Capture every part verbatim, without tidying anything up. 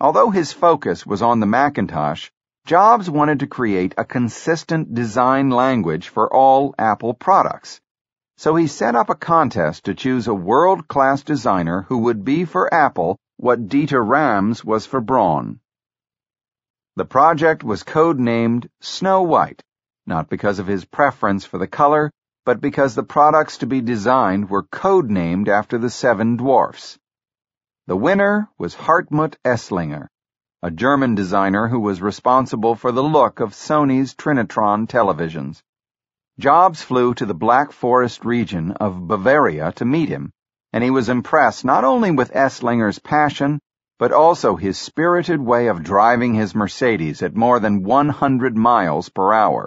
Although his focus was on the Macintosh, Jobs wanted to create a consistent design language for all Apple products. So he set up a contest to choose a world-class designer who would be for Apple what Dieter Rams was for Braun. The project was codenamed Snow White, not because of his preference for the color, but because the products to be designed were codenamed after the seven dwarfs. The winner was Hartmut Esslinger, a German designer who was responsible for the look of Sony's Trinitron televisions. Jobs flew to the Black Forest region of Bavaria to meet him, and he was impressed not only with Esslinger's passion, but also his spirited way of driving his Mercedes at more than one hundred miles per hour.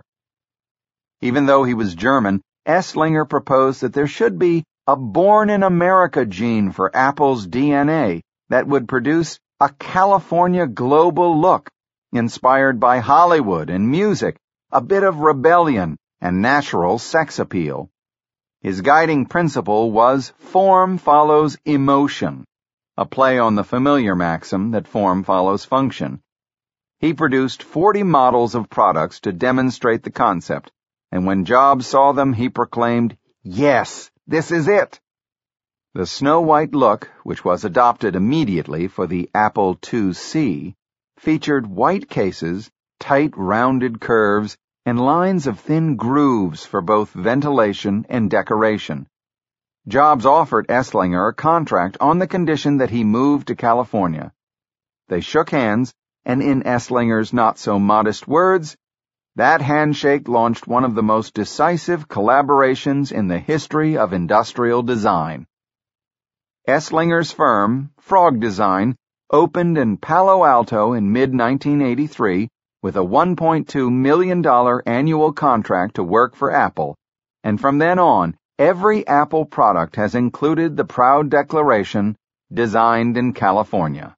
Even though he was German, Esslinger proposed that there should be a Born in America gene for Apple's D N A that would produce a California global look, inspired by Hollywood and music, a bit of rebellion, and natural sex appeal. His guiding principle was form follows emotion, a play on the familiar maxim that form follows function. He produced forty models of products to demonstrate the concept, and when Jobs saw them, he proclaimed, "Yes, this is it!" The Snow White look, which was adopted immediately for the Apple two C, featured white cases, tight rounded curves, and lines of thin grooves for both ventilation and decoration. Jobs offered Esslinger a contract on the condition that he moved to California. They shook hands, and in Esslinger's not-so-modest words, that handshake launched one of the most decisive collaborations in the history of industrial design. Esslinger's firm, Frog Design, opened in Palo Alto in mid nineteen eighty-three with a one point two million dollars annual contract to work for Apple, and from then on, every Apple product has included the proud declaration, "Designed in California."